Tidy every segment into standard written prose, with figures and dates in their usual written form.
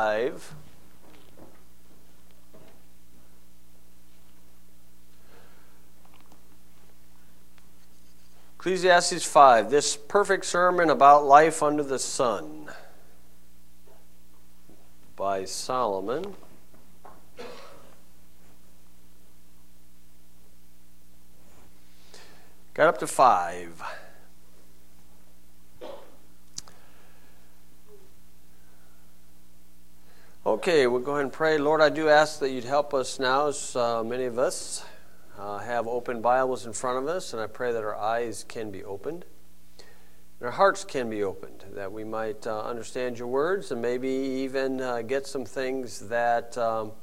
5. Ecclesiastes 5, this perfect sermon about life under the sun by Solomon. Got up to 5. Okay, we'll go ahead and pray. Lord, I do ask that you'd help us now, as many of us have open Bibles in front of us, and I pray that our eyes can be opened, and our hearts can be opened, that we might understand your words and maybe even get some things that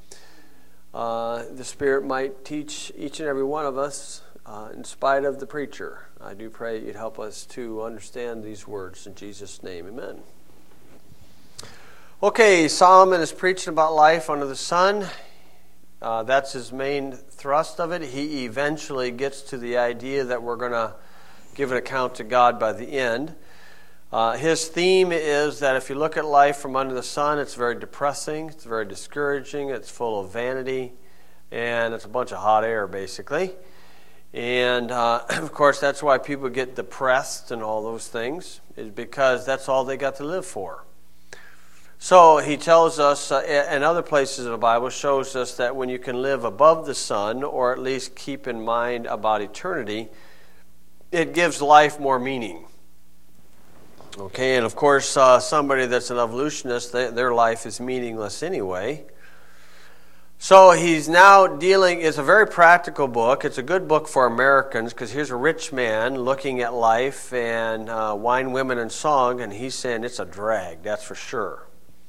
the Spirit might teach each and every one of us in spite of the preacher. I do pray you'd help us to understand these words in Jesus' name. Amen. Okay, Solomon is preaching about life under the sun. That's his main thrust of it. He eventually gets to the idea that we're going to give an account to God by the end. His theme is that if you look at life from under the sun, it's very depressing, it's very discouraging, it's full of vanity, and it's a bunch of hot air, basically. And, of course, that's why people get depressed and all those things, is because that's all they got to live for. So he tells us, and other places in the Bible shows us that when you can live above the sun, or at least keep in mind about eternity, it gives life more meaning. Okay, and of course, somebody that's an evolutionist, their life is meaningless anyway. So he's now dealing, it's a very practical book. It's a good book for Americans, because here's a rich man looking at life and wine, women, and song, and he's saying it's a drag, that's for sure.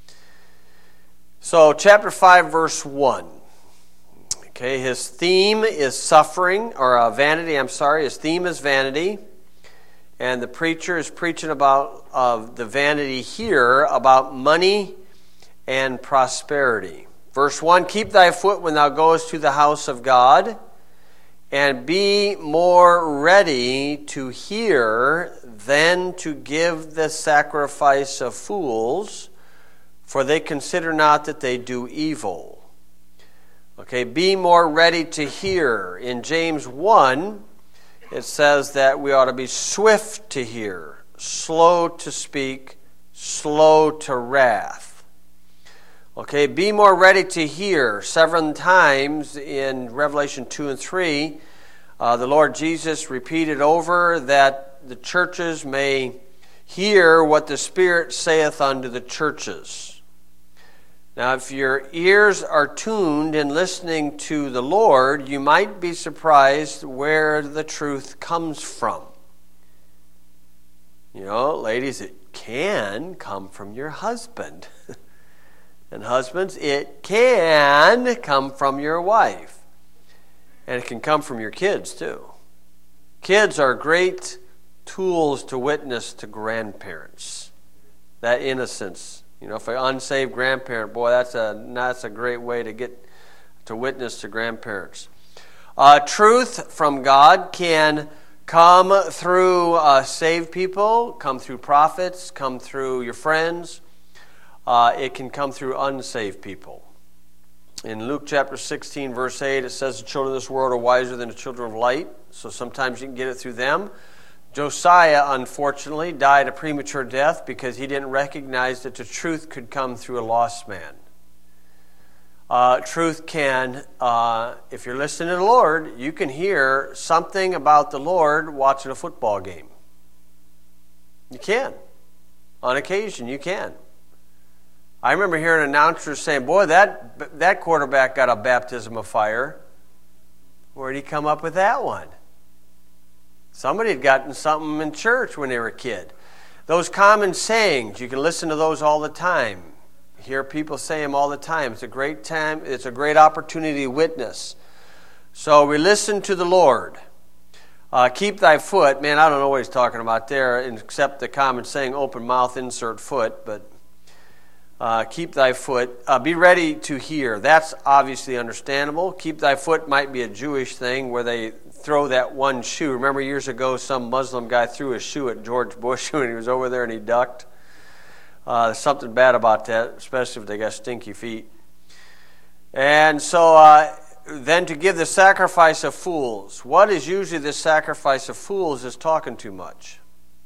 So, chapter 5, verse 1. Okay, his theme is suffering, or vanity, His theme is vanity. And the preacher is preaching about the vanity here, about money and prosperity. Verse 1, keep thy foot when thou goest to the house of God, and be more ready to hear than to give the sacrifice of fools, for they consider not that they do evil. Okay, be more ready to hear. In James 1, it says that we ought to be swift to hear, slow to speak, slow to wrath. Okay, be more ready to hear. 7 times in Revelation 2 and 3, the Lord Jesus repeated over that the churches may hear what the Spirit saith unto the churches. Now, if your ears are tuned in listening to the Lord, you might be surprised where the truth comes from. You know, ladies, it can come from your husband. And husbands, it can come from your wife. And it can come from your kids, too. Kids are great tools to witness to grandparents. That innocence. You know, if an unsaved grandparent, boy, that's a great way to get to witness to grandparents. Truth from God can come through saved people, come through prophets, come through your friends. It can come through unsaved people. In Luke chapter 16, verse 8, it says the children of this world are wiser than the children of light. So sometimes you can get it through them. Josiah, unfortunately, died a premature death because he didn't recognize that the truth could come through a lost man. Truth can, if you're listening to the Lord, you can hear something about the Lord watching a football game. You can. On occasion, you can. I remember hearing announcers saying, boy, that quarterback got a baptism of fire. Where'd he come up with that one? Somebody had gotten something in church when they were a kid. Those common sayings, you can listen to those all the time. You hear people say them all the time. It's a great time. It's a great opportunity to witness. So we listen to the Lord. Keep thy foot. Man, I don't know what he's talking about there, except the common saying, open mouth, insert foot. But keep thy foot. Be ready to hear. That's obviously understandable. Keep thy foot might be a Jewish thing where they throw that one shoe. Remember years ago some Muslim guy threw a shoe at George Bush when he was over there and he ducked? There's something bad about that, especially if they got stinky feet. And so then to give the sacrifice of fools. What is usually the sacrifice of fools is talking too much.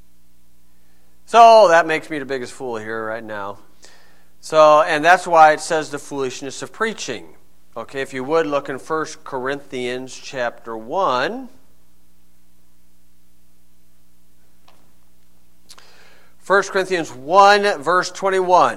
So that makes me the biggest fool here right now. So, and that's why it says the foolishness of preaching. Okay, if you would look in 1 Corinthians chapter 1. 1 Corinthians 1, verse 21.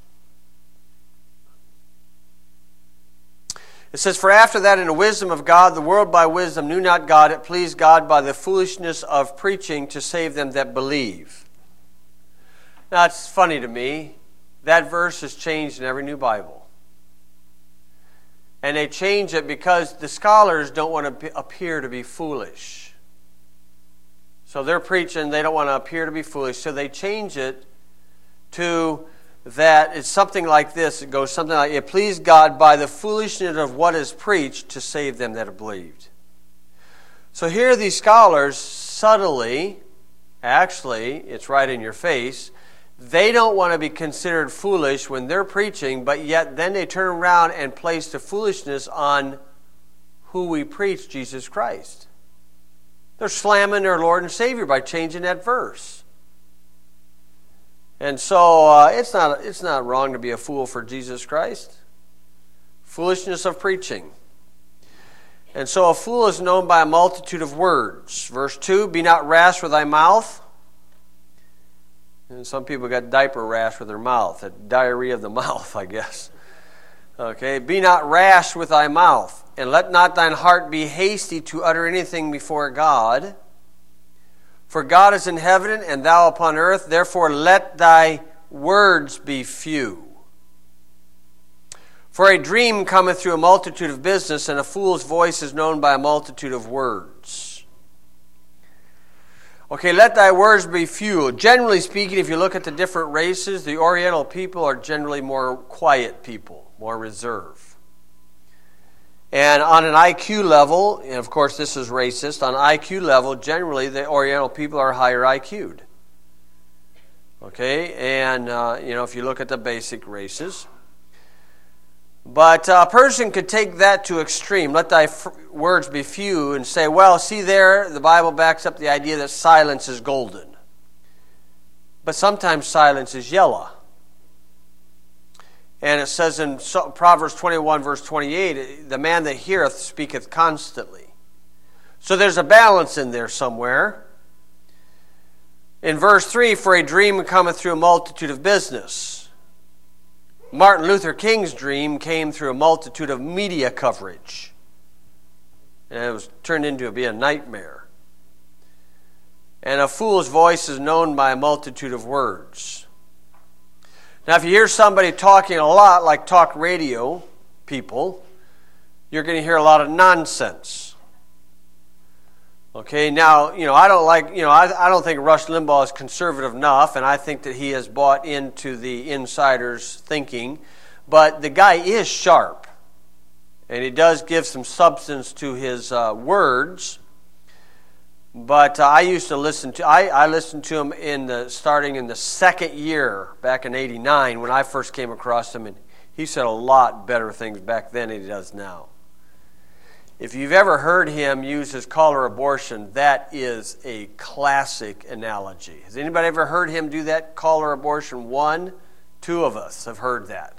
It says, "For after that in the wisdom of God, the world by wisdom knew not God. It pleased God by the foolishness of preaching to save them that believe." Now, it's funny to me. That verse is changed in every new Bible. And they change it because the scholars don't want to appear to be foolish. So they're preaching, they don't want to appear to be foolish. So they change it to that it's something like this. It goes something like, "It pleased God by the foolishness of what is preached to save them that have believed." So here these scholars subtly, actually, it's right in your face, they don't want to be considered foolish when they're preaching, but yet then they turn around and place the foolishness on who we preach, Jesus Christ. They're slamming their Lord and Savior by changing that verse. And so it's not wrong to be a fool for Jesus Christ. Foolishness of preaching. And so a fool is known by a multitude of words. Verse 2, "Be not rash with thy mouth." And some people got diaper rash with their mouth. A diarrhea of the mouth, I guess. Okay, "Be not rash with thy mouth, and let not thine heart be hasty to utter anything before God. For God is in heaven, and thou upon earth. Therefore let thy words be few. For a dream cometh through a multitude of business, and a fool's voice is known by a multitude of words." Okay, let thy words be few. Generally speaking, if you look at the different races, the Oriental people are generally more quiet people, more reserved. And on an IQ level, and of course this is racist, on an IQ level, generally the Oriental people are higher IQ'd. Okay, and if you look at the basic races. But a person could take that to extreme. Let thy words be few and say, well, see there, the Bible backs up the idea that silence is golden. But sometimes silence is yellow. And it says in Proverbs 21, verse 28, "The man that heareth speaketh constantly." So there's a balance in there somewhere. In verse 3, "For a dream cometh through a multitude of business." Martin Luther King's dream came through a multitude of media coverage. And it was turned into a nightmare. And a fool's voice is known by a multitude of words. Now, if you hear somebody talking a lot, like talk radio people, you're going to hear a lot of nonsense. Okay, now, I don't think Rush Limbaugh is conservative enough, and I think that he has bought into the insiders' thinking, but the guy is sharp, and he does give some substance to his words. But I used to listen to, I listened to him starting in the second year, back in 89, when I first came across him, and he said a lot better things back then than he does now. If you've ever heard him use his color abortion, that is a classic analogy. Has anybody ever heard him do that color abortion? 1, 2 of us have heard that.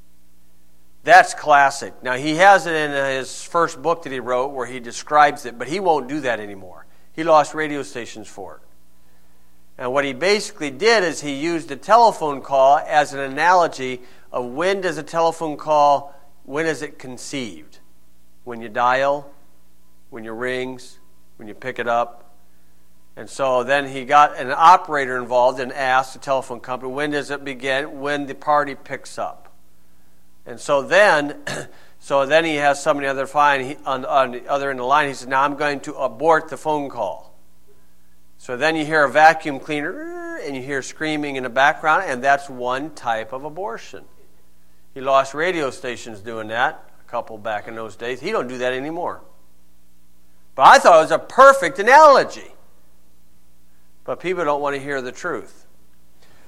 That's classic. Now, he has it in his first book that he wrote where he describes it, but he won't do that anymore. He lost radio stations for it. And what he basically did is he used a telephone call as an analogy of when does a telephone call, when is it conceived? When you dial, when it rings, when you pick it up. And so then he got an operator involved and asked the telephone company, when does it begin? When the party picks up. And so then he has somebody on the other end of the line. He said, now I'm going to abort the phone call. So then you hear a vacuum cleaner and you hear screaming in the background, and that's one type of abortion. He lost radio stations doing that, a couple back in those days. He don't do that anymore. But I thought it was a perfect analogy. But people don't want to hear the truth.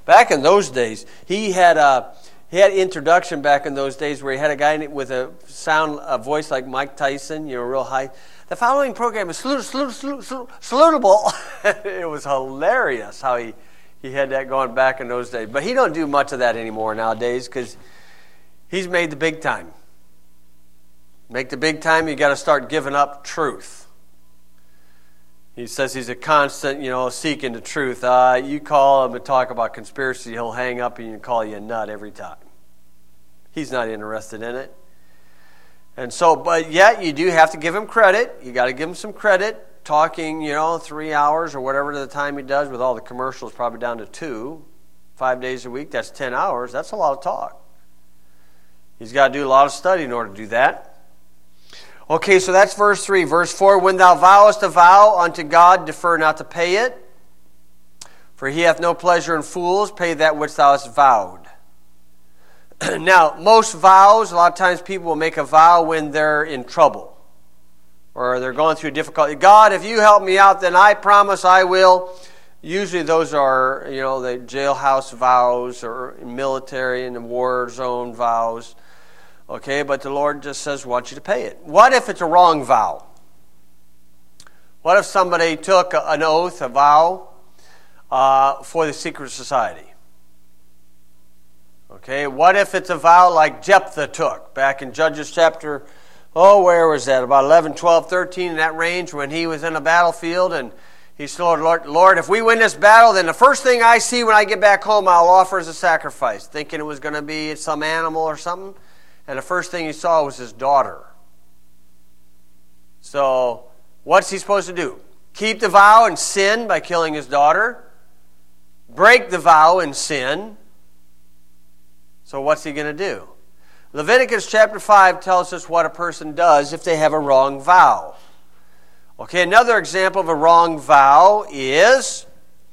Back in those days, he had introduction back in those days where he had a guy with a voice like Mike Tyson, real high. The following program is salutable. It was hilarious how he had that going back in those days. But he don't do much of that anymore nowadays because he's made the big time. Make the big time, you got to start giving up truth. He says he's a constant, seeking the truth. You call him and talk about conspiracy, he'll hang up and call you a nut every time. He's not interested in it. And so, but yet you do have to give him credit. You got to give him some credit. Talking, 3 hours or whatever the time he does with all the commercials, probably down to 2, 5 days a week. That's 10 hours. That's a lot of talk. He's got to do a lot of study in order to do that. Okay, so that's verse 3. Verse 4, when thou vowest a vow unto God, defer not to pay it. For he hath no pleasure in fools. Pay that which thou hast vowed. Now, most vows, a lot of times people will make a vow when they're in trouble or they're going through difficulty. God, if you help me out, then I promise I will. Usually those are, the jailhouse vows or military and the war zone vows. Okay, but the Lord just says, I want you to pay it. What if it's a wrong vow? What if somebody took an oath, a vow, for the secret society? Okay, what if it's a vow like Jephthah took back in Judges chapter, where was that? About 11, 12, 13, in that range when he was in a battlefield and he said, Lord, if we win this battle, then the first thing I see when I get back home, I'll offer as a sacrifice, thinking it was going to be some animal or something. And the first thing he saw was his daughter. So what's he supposed to do? Keep the vow and sin by killing his daughter? Break the vow and sin? So what's he going to do? Leviticus chapter 5 tells us what a person does if they have a wrong vow. Okay, another example of a wrong vow is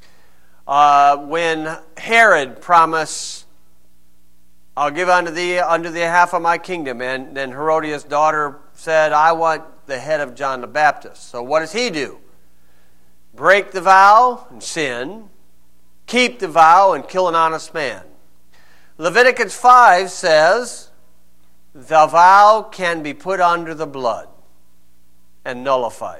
when Herod promised, I'll give unto thee the half of my kingdom. And then Herodias' daughter said, I want the head of John the Baptist. So what does he do? Break the vow and sin. Keep the vow and kill an honest man. Leviticus 5 says, the vow can be put under the blood and nullified.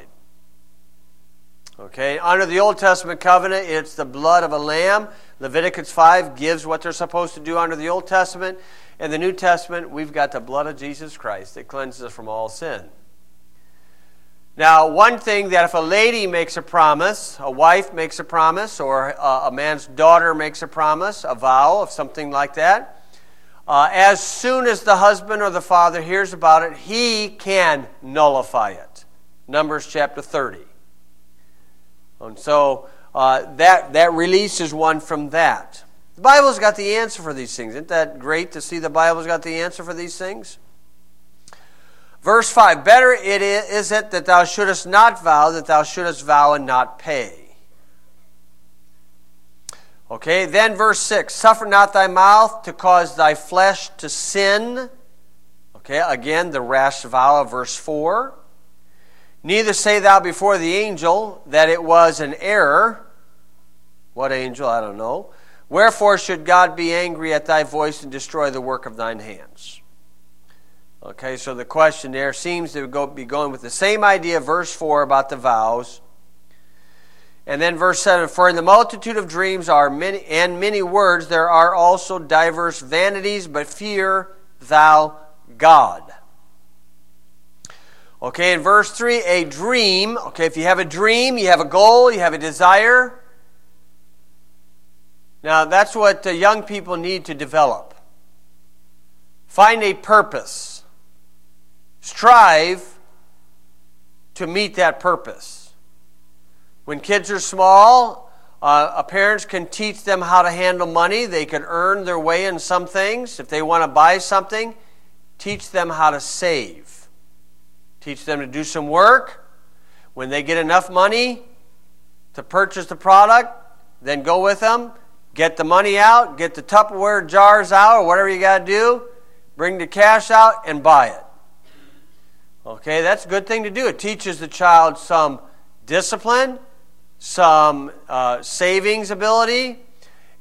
Okay, under the Old Testament covenant, it's the blood of a lamb. Leviticus 5 gives what they're supposed to do under the Old Testament. In the New Testament, we've got the blood of Jesus Christ that cleanses us from all sin. Now, one thing that if a lady makes a promise, a wife makes a promise, or a man's daughter makes a promise, a vow of something like that, as soon as the husband or the father hears about it, he can nullify it. Numbers chapter 30. And so that releases one from that. The Bible's got the answer for these things. Isn't that great to see the Bible's got the answer for these things? Verse 5, better is it that thou shouldest not vow, that thou shouldest vow and not pay. Okay, then verse 6, suffer not thy mouth to cause thy flesh to sin. Okay, again, the rash vow of verse 4. Neither say thou before the angel that it was an error. What angel? I don't know. Wherefore should God be angry at thy voice and destroy the work of thine hands? Okay, so the question there seems to be going with the same idea, verse 4, about the vows. And then verse 7, for in the multitude of dreams are many, and many words, there are also diverse vanities, but fear thou God. Okay, in verse 3, a dream. Okay, if you have a dream, you have a goal, you have a desire. Now, that's what young people need to develop. Find a purpose. Strive to meet that purpose. When kids are small, parents can teach them how to handle money. They can earn their way in some things. If they want to buy something, teach them how to save. Teach them to do some work. When they get enough money to purchase the product, then go with them. Get the money out, get the Tupperware jars out, or whatever you got to do. Bring the cash out and buy it. Okay, that's a good thing to do. It teaches the child some discipline, some savings ability,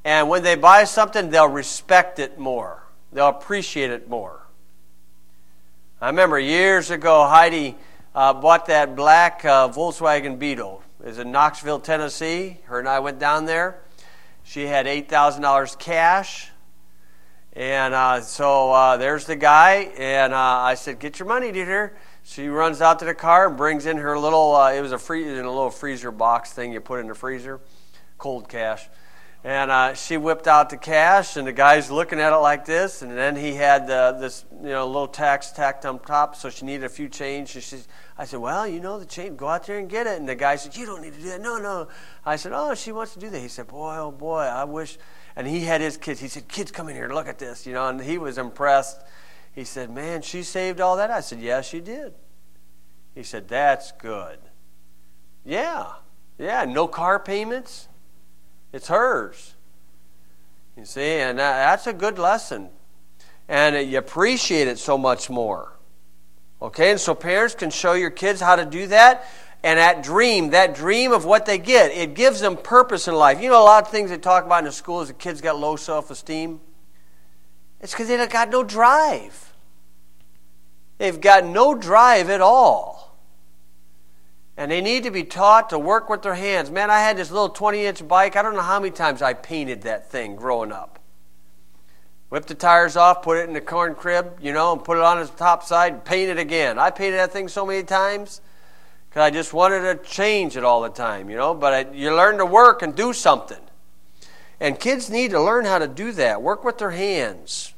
And when they buy something, they'll respect it more. They'll appreciate it more. I remember years ago, Heidi bought that black Volkswagen Beetle. It was in Knoxville, Tennessee. Her and I went down there. She had $8,000 cash. And so there's the guy. And I said, get your money, dear. She runs out to the car and brings in her little, it was a little freezer box thing you put in the freezer, cold cash. And she whipped out the cash, and the guy's looking at it like this. And then he had this, little tax tacked on top, so she needed a few change. And I said, well, the change, go out there and get it. And the guy said, you don't need to do that. No. I said, oh, she wants to do that. He said, oh boy, I wish. And he had his kids. He said, kids, come in here, look at this. And he was impressed. He said, man, she saved all that? I said, yeah, she did. He said, that's good. Yeah, no car payments. It's hers. You see, and that's a good lesson. And you appreciate it so much more. Okay, and so parents can show your kids how to do that. And that dream of what they get, it gives them purpose in life. A lot of things they talk about in the schools, the kids got low self-esteem. It's because they've got no drive. They've got no drive at all. And they need to be taught to work with their hands. Man, I had this little 20-inch bike. I don't know how many times I painted that thing growing up. Whipped the tires off, put it in the corn crib, and put it on its top side and paint it again. I painted that thing so many times because I just wanted to change it all the time, But you learn to work and do something. And kids need to learn how to do that, work with their hands.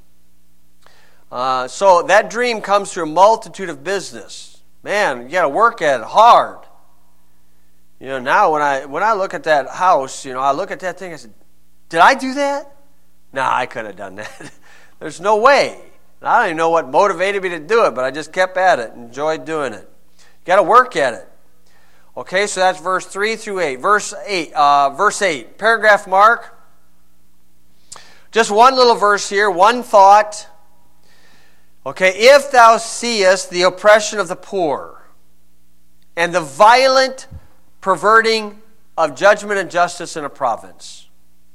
So that dream comes through a multitude of business. Man, you got to work at it hard. Now when I look at that house, I look at that thing, I said, did I do that? No, I could have done that. There's no way. I don't even know what motivated me to do it, but I just kept at it, enjoyed doing it. You got to work at it. Okay, so that's verse 3 through 8. Verse 8, paragraph mark. Just one little verse here, one thought. Okay, if thou seest the oppression of the poor and the violent perverting of judgment and justice in a province.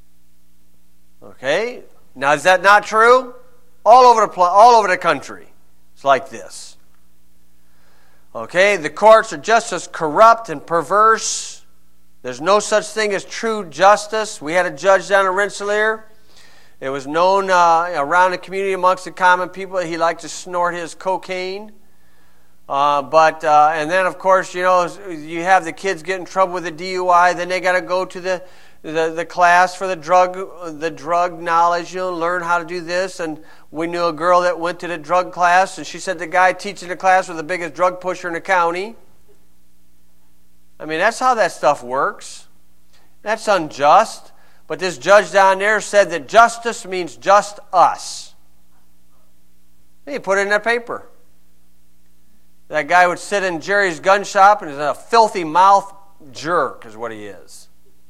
Okay, now is that not true? All over the country, it's like this. Okay, the courts are just as corrupt and perverse. There's no such thing as true justice. We had a judge down in Rensselaer. It was known around the community amongst the common people that he liked to snort his cocaine. And then, of course, you have the kids get in trouble with the DUI. Then they got to go to the class for the drug knowledge, learn how to do this. And we knew a girl that went to the drug class, and she said the guy teaching the class was the biggest drug pusher in the county. I mean, that's how that stuff works. That's unjust. But this judge down there said that justice means just us. He put it in that paper. That guy would sit in Jerry's gun shop and is a filthy mouth jerk is what he is.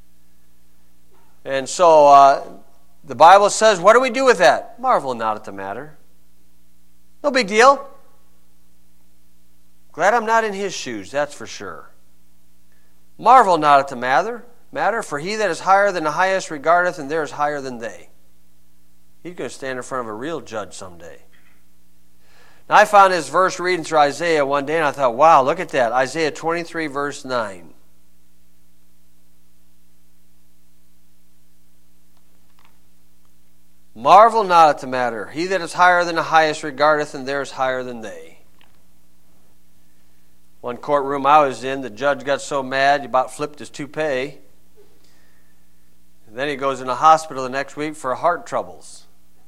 And so the Bible says, what do we do with that? Marvel not at the matter. No big deal. Glad I'm not in his shoes, that's for sure. Marvel not at the matter, for he that is higher than the highest regardeth, and there is higher than they. He's going to stand in front of a real judge someday. Now, I found this verse reading through Isaiah one day, and I thought, wow, look at that. Isaiah 23, verse 9. Marvel not at the matter. He that is higher than the highest regardeth, and there is higher than they. One courtroom I was in, the judge got so mad, he about flipped his toupee. And then he goes in the hospital the next week for heart troubles.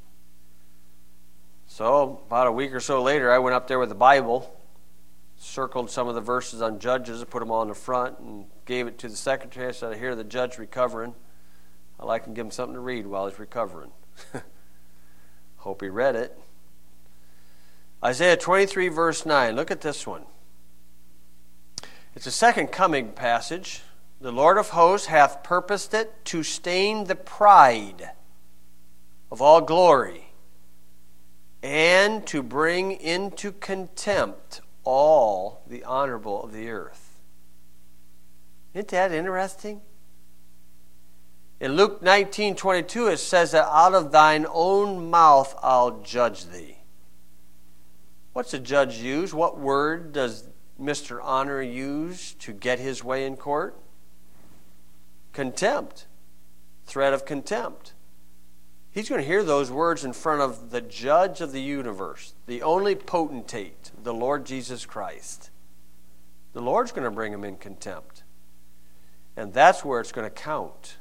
So, about a week or so later, I went up there with the Bible, circled some of the verses on judges, put them all in the front, and gave it to the secretary. I said, I hear the judge recovering. I'd like to give him something to read while he's recovering. Hope he read it. Isaiah 23, verse 9. Look at this one. It's a second coming passage. The Lord of hosts hath purposed it to stain the pride of all glory, and to bring into contempt all the honorable of the earth. Isn't that interesting? In Luke 19:22, it says that out of thine own mouth I'll judge thee. What's a judge use? What word does Mr. Honor use to get his way in court? Contempt. Threat of contempt. He's going to hear those words in front of the judge of the universe, the only potentate, the Lord Jesus Christ. The Lord's going to bring him in contempt. And that's where it's going to count.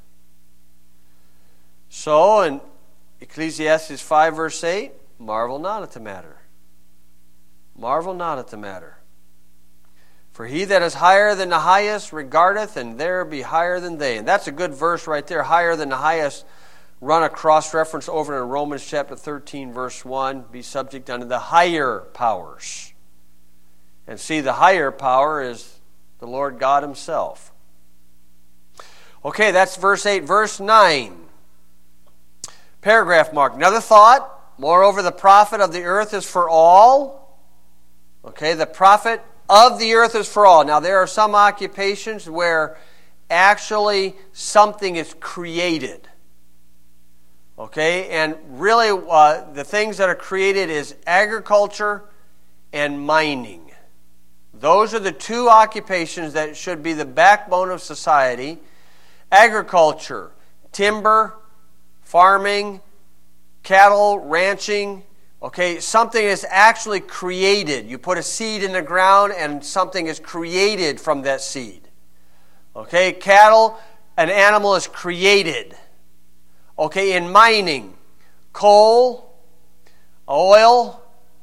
So, in Ecclesiastes 5 verse 8, marvel not at the matter. Marvel not at the matter. For he that is higher than the highest regardeth, and there be higher than they. And that's a good verse right there, higher than the highest. Run a cross-reference over in Romans chapter 13 verse 1, be subject unto the higher powers. And see, the higher power is the Lord God himself. Okay, that's verse 8. Verse 9. Paragraph mark. Another thought. Moreover, the profit of the earth is for all. Okay, the profit of the earth is for all. Now, there are some occupations where actually something is created. Okay, and really the things that are created is agriculture and mining. Those are the two occupations that should be the backbone of society. Agriculture, timber, farming, cattle, ranching. Okay, something is actually created. You put a seed in the ground and something is created from that seed. Okay, cattle, an animal is created. Okay, in mining, coal, oil,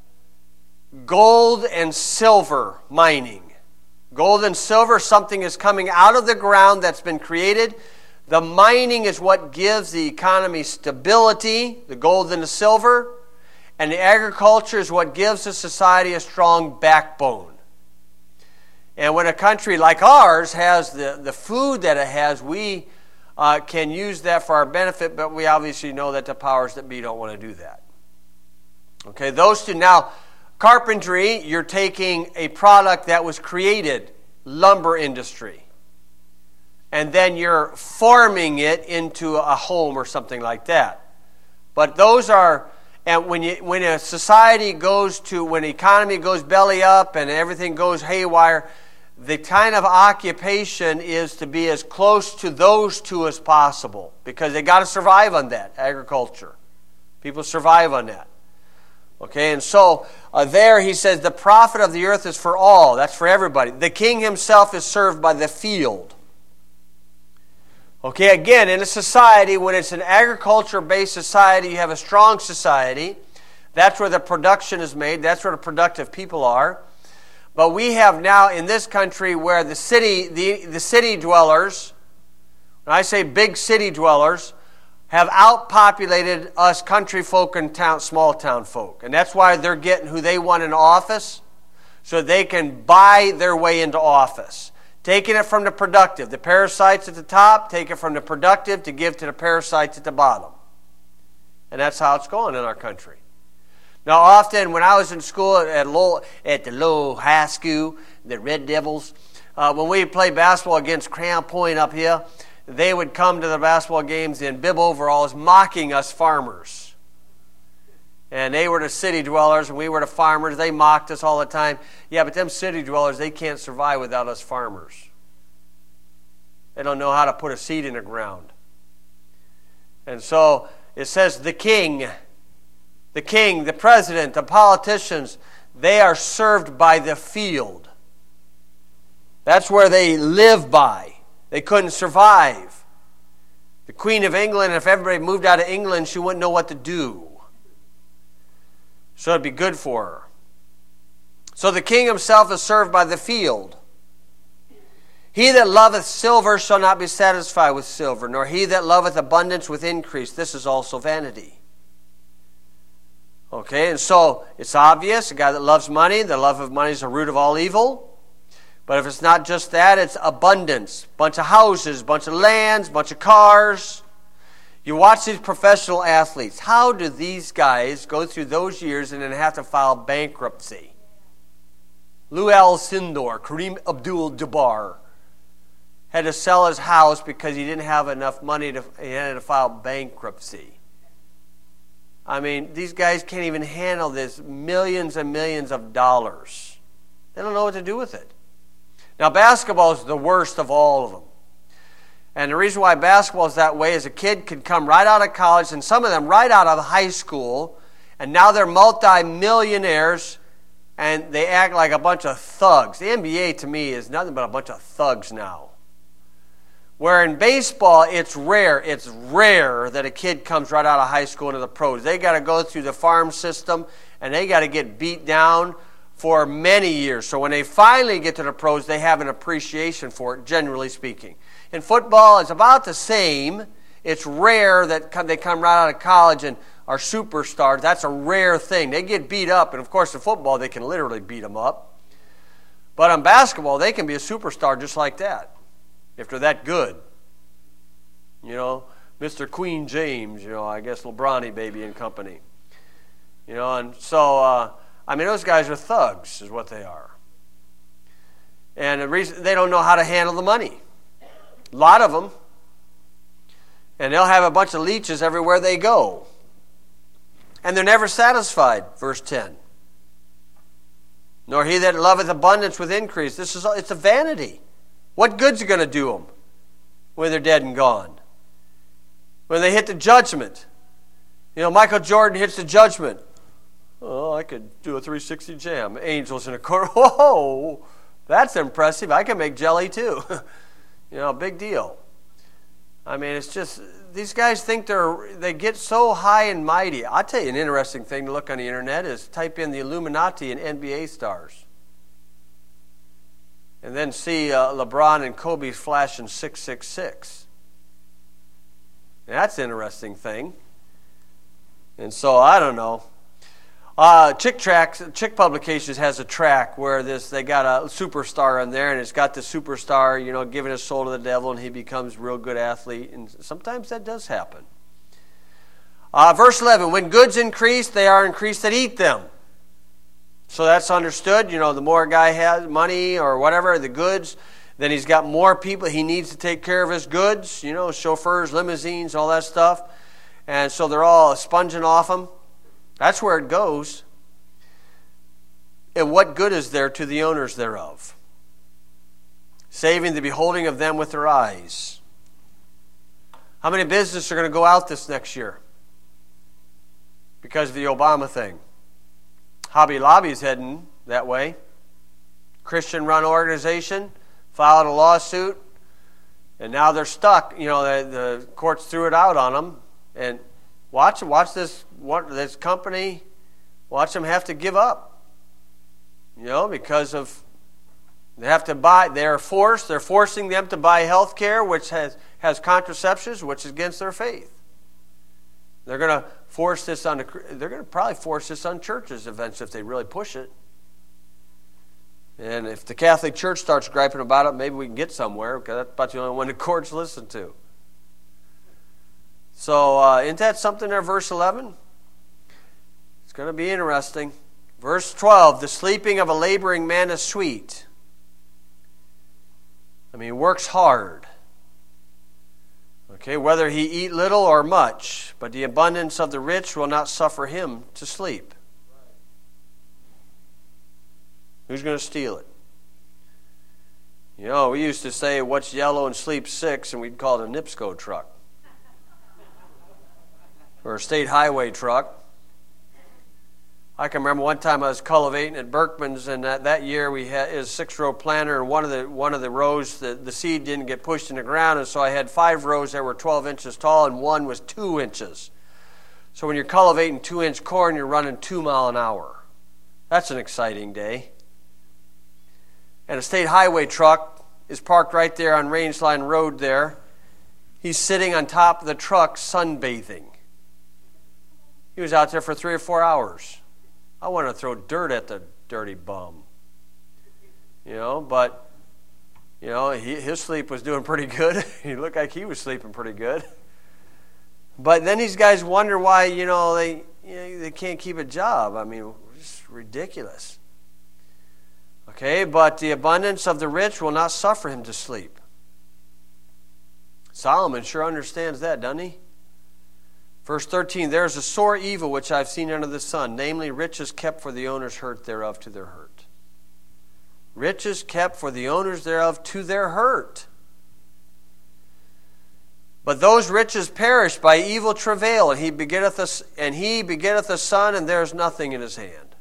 gold and silver mining. Gold and silver, something is coming out of the ground that's been created. The mining is what gives the economy stability, the gold and the silver. And the agriculture is what gives the society a strong backbone. And when a country like ours has the food that it has, we can use that for our benefit, but we obviously know that the powers that be don't want to do that. Okay, those two. Now, carpentry, you're taking a product that was created, lumber industry, and then you're forming it into a home or something like that. But those are, and when a society goes to, when the economy goes belly up and everything goes haywire, the kind of occupation is to be as close to those two as possible, because they got to survive on that, agriculture. People survive on that. Okay, and so there he says, the profit of the earth is for all. That's for everybody. The king himself is served by the field. Okay, again, in a society, when it's an agriculture-based society, you have a strong society. That's where the production is made. That's where the productive people are. But we have now in this country where the city dwellers, when I say big city dwellers, have outpopulated us country folk and small town folk. And that's why they're getting who they want in office, so they can buy their way into office. Taking it from the productive. The parasites at the top, take it from the productive to give to the parasites at the bottom. And that's how it's going in our country. Now, often when I was in school at the Low High School, the Red Devils, when we played basketball against Crown Point up here, they would come to the basketball games in bib overalls mocking us farmers. And they were the city dwellers and we were the farmers. They mocked us all the time. Yeah, but them city dwellers, they can't survive without us farmers. They don't know how to put a seed in the ground. And so it says the king, the president, the politicians, they are served by the field. That's where they live by. They couldn't survive. The Queen of England, if everybody moved out of England, she wouldn't know what to do. So it'd be good for her. So the king himself is served by the field. He that loveth silver shall not be satisfied with silver, nor he that loveth abundance with increase. This is also vanity. Okay, and so it's obvious, a guy that loves money, the love of money is the root of all evil. But if it's not just that, it's abundance. Bunch of houses, bunch of lands, bunch of cars. You watch these professional athletes. How do these guys go through those years and then have to file bankruptcy? Lou Alcindor, Kareem Abdul-Jabbar. had to sell his house because he didn't have enough money he had to file bankruptcy. I mean, these guys can't even handle this millions and millions of dollars. They don't know what to do with it. Now, basketball is the worst of all of them. And the reason why basketball is that way is a kid could come right out of college, and some of them right out of high school, and now they're multi-millionaires, and they act like a bunch of thugs. The NBA, to me, is nothing but a bunch of thugs now. Where in baseball, it's rare that a kid comes right out of high school into the pros. They got to go through the farm system, and they got to get beat down for many years. So when they finally get to the pros, they have an appreciation for it, generally speaking. In football, it's about the same. It's rare that they come right out of college and are superstars. That's a rare thing. They get beat up, and of course in football, they can literally beat them up. But on basketball, they can be a superstar just like that, if they're that good. You know, Mr. Queen James, I guess LeBron baby and company. And so, those guys are thugs, is what they are. And the reason they don't know how to handle the money. A lot of them. And they'll have a bunch of leeches everywhere they go. And they're never satisfied, verse 10. Nor he that loveth abundance with increase. It's a vanity. What good's it going to do them when they're dead and gone? When they hit the judgment. Michael Jordan hits the judgment. Oh, I could do a 360 jam. Angels in a corner. Whoa, that's impressive. I can make jelly too. Big deal. It's just, these guys think they get so high and mighty. I'll tell you an interesting thing to look on the internet is type in the Illuminati and NBA stars. And then see LeBron and Kobe flashing 666. That's an interesting thing. And so, I don't know. Chick Publications has a track where they got a superstar in there, and it's got the superstar, giving his soul to the devil, and he becomes a real good athlete. And sometimes that does happen. Verse 11, when goods increase, they are increased that eat them. So that's understood. The more a guy has money or whatever, the goods, then he's got more people he needs to take care of his goods, chauffeurs, limousines, all that stuff. And so they're all sponging off him. That's where it goes. And what good is there to the owners thereof? Saving the beholding of them with their eyes. How many businesses are going to go out this next year? Because of the Obama thing. Hobby Lobby's heading that way. Christian-run organization filed a lawsuit, and now they're stuck. The courts threw it out on them, and watch this company. Watch them have to give up. Because of they have to buy. They're forcing them to buy health care, which has contraceptives, which is against their faith. They're going to force this on. They're going to probably force this on churches eventually if they really push it. And if the Catholic Church starts griping about it, maybe we can get somewhere, because that's about the only one the courts listen to. So, isn't that something there, verse 11? It's going to be interesting. Verse 12, the sleeping of a laboring man is sweet. He works hard. Okay, whether he eat little or much, but the abundance of the rich will not suffer him to sleep. Who's going to steal it? We used to say, what's yellow and sleeps 6, and we'd call it a NIPSCO truck. Or a state highway truck. I can remember one time I was cultivating at Berkman's, and that year we had a 6-row planter, and one of the rows, the seed didn't get pushed in the ground, and so I had 5 rows that were 12 inches tall, and one was 2 inches. So when you're cultivating 2-inch corn, you're running 2 miles an hour. That's an exciting day. And a state highway truck is parked right there on Rangeline Road there. He's sitting on top of the truck sunbathing. He was out there for 3 or 4 hours. I want to throw dirt at the dirty bum. But his sleep was doing pretty good. He looked like he was sleeping pretty good. But then these guys wonder why, they can't keep a job. It's ridiculous. Okay, but the abundance of the rich will not suffer him to sleep. Solomon sure understands that, doesn't he? Verse 13, there is a sore evil which I have seen under the sun, namely riches kept for the owners' hurt thereof to their hurt. Riches kept for the owners thereof to their hurt. But those riches perish by evil travail, and he begetteth a son, and there is nothing in his hand.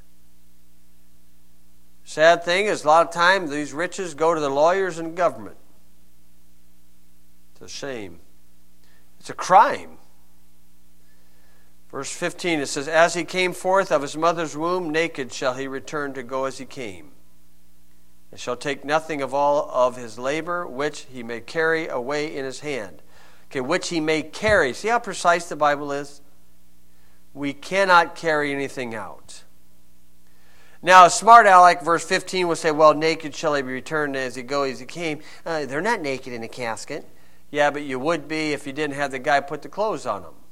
Sad thing is, a lot of times these riches go to the lawyers and government. It's a shame. It's a crime. Verse 15, it says, as he came forth of his mother's womb, naked shall he return to go as he came. And shall take nothing of all of his labor, which he may carry away in his hand. Okay, which he may carry. See how precise the Bible is? We cannot carry anything out. Now, a smart aleck, verse 15, will say, well, naked shall he be returned as he go as he came. They're not naked in a casket. Yeah, but you would be if you didn't have the guy put the clothes on them.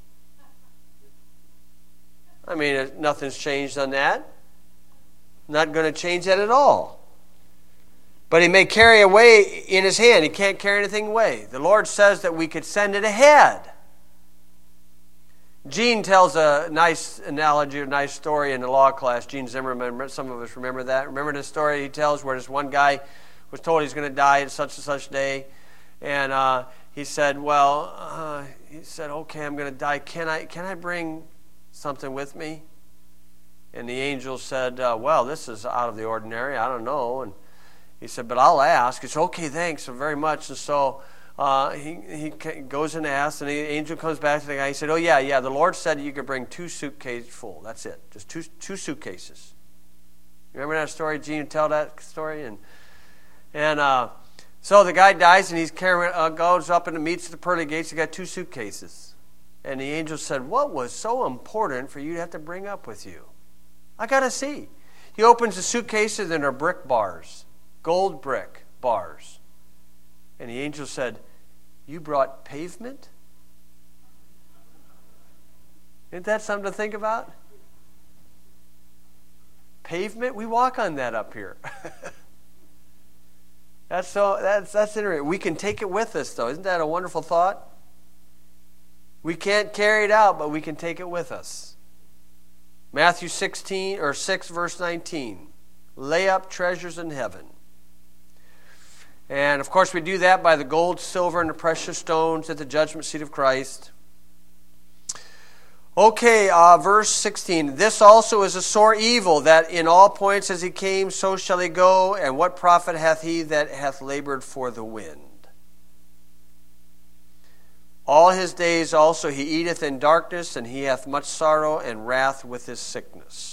I mean, nothing's changed on that. Not going to change that at all. But he may carry away in his hand. He can't carry anything away. The Lord says that we could send it ahead. Gene tells a nice analogy, a nice story in the law class. Gene Zimmerman, some of us remember that. Remember the story he tells where this one guy was told he's going to die at such and such day. And he said, okay, I'm going to die. Can I bring something with me? And the angel said, well, this is out of the ordinary. I don't know. And he said, but I'll ask. It's okay, thanks very much. And so he goes and asks, and the angel comes back to the guy. He said, oh, yeah, the Lord said you could bring 2 suitcases full. That's it, just two suitcases. Remember that story? Gene, tell that story? And so the guy dies, and he's goes up and meets the pearly gates. He got 2 suitcases. And the angel said, what was so important for you to have to bring up with you? I got to see. He opens the suitcases, and they're brick bars. Gold brick bars. And the angel said, you brought pavement? Isn't that something to think about? Pavement? We walk on that up here. That's interesting. We can take it with us, though. Isn't that a wonderful thought? We can't carry it out, but we can take it with us. Matthew 6, verse 19. Lay up treasures in heaven. And, of course, we do that by the gold, silver, and the precious stones at the judgment seat of Christ. Okay, verse 16. This also is a sore evil, that in all points as he came, so shall he go. And what profit hath he that hath labored for the wind? All his days also he eateth in darkness, and he hath much sorrow and wrath with his sickness.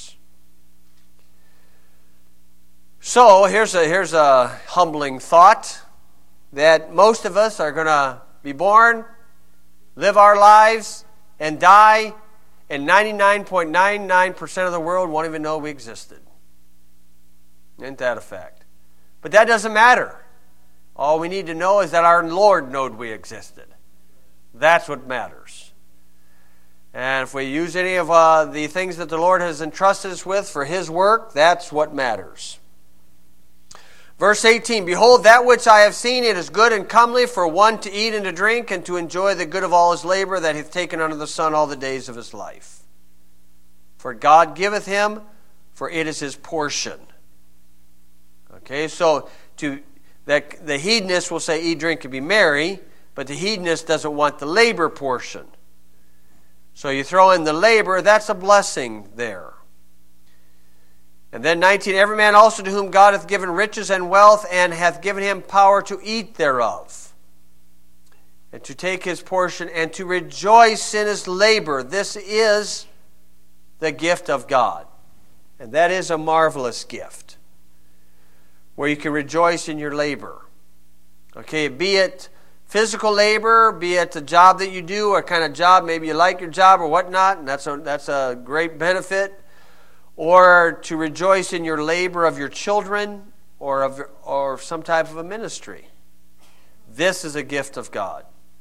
So here's a humbling thought, that most of us are going to be born, live our lives, and die, and 99.99% of the world won't even know we existed. Isn't that a fact? But that doesn't matter. All we need to know is that our Lord knowed we existed. That's what matters. And if we use any of the things that the Lord has entrusted us with for His work, that's what matters. Verse 18, behold, that which I have seen, it is good and comely for one to eat and to drink, and to enjoy the good of all his labor that hath taken under the sun all the days of his life. For God giveth him, for it is his portion. Okay, so the hedonist will say, eat, drink, and be merry, but the hedonist doesn't want the labor portion. So you throw in the labor, that's a blessing there. And then 19, every man also to whom God hath given riches and wealth, and hath given him power to eat thereof, and to take his portion, and to rejoice in his labor. This is the gift of God. And that is a marvelous gift, where you can rejoice in your labor. Okay, be it physical labor, be it the job that you do, or kind of job, maybe you like your job or whatnot, and that's a great benefit. Or to rejoice in your labor of your children, or some type of a ministry. This is a gift of God.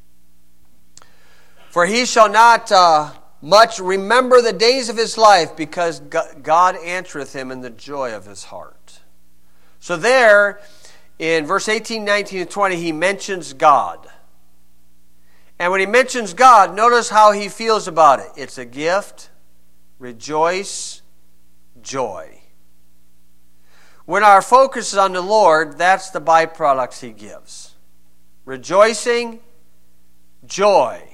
For he shall not much remember the days of his life, because God answereth him in the joy of his heart. So there, in verse 18, 19, and 20, he mentions God. And when he mentions God, notice how he feels about it. It's a gift, rejoice, joy. When our focus is on the Lord, that's the byproducts he gives. Rejoicing, joy.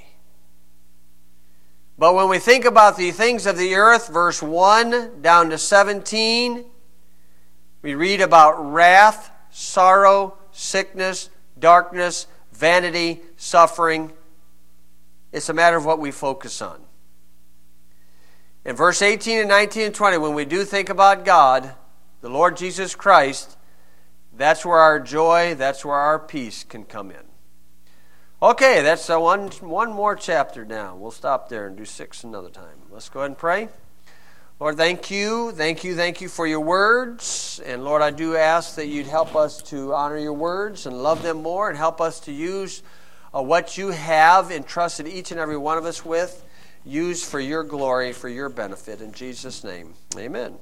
But when we think about the things of the earth, verse 1 down to 17, we read about wrath, sorrow, sickness, darkness, vanity, suffering. It's a matter of what we focus on. In verse 18 and 19 and 20, when we do think about God, the Lord Jesus Christ, that's where our joy, that's where our peace can come in. Okay, that's one more chapter now. We'll stop there and do 6 another time. Let's go ahead and pray. Lord, thank you for your words. And Lord, I do ask that you'd help us to honor your words and love them more, and help us to use what you have entrusted each and every one of us with, use for your glory, for your benefit. In Jesus' name, amen.